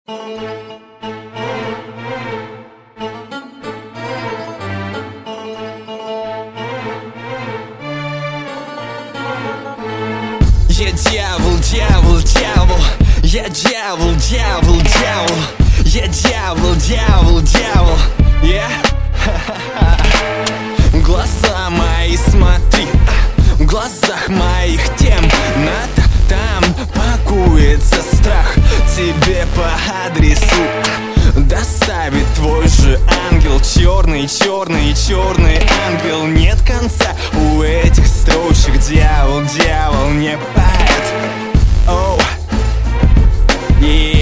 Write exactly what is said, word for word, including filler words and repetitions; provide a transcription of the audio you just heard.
Я дьявол, дьявол, дьявол. Я дьявол, дьявол, дьявол. Я дьявол, дьявол, дьявол. Я глаза мои смотри, в глазах моих тем надо там пакуется страх. Тебе по адресу доставит твой же ангел. Черный, черный, черный ангел. Нет конца у этих строчек. Дьявол, дьявол не поэт. Оу, yeah.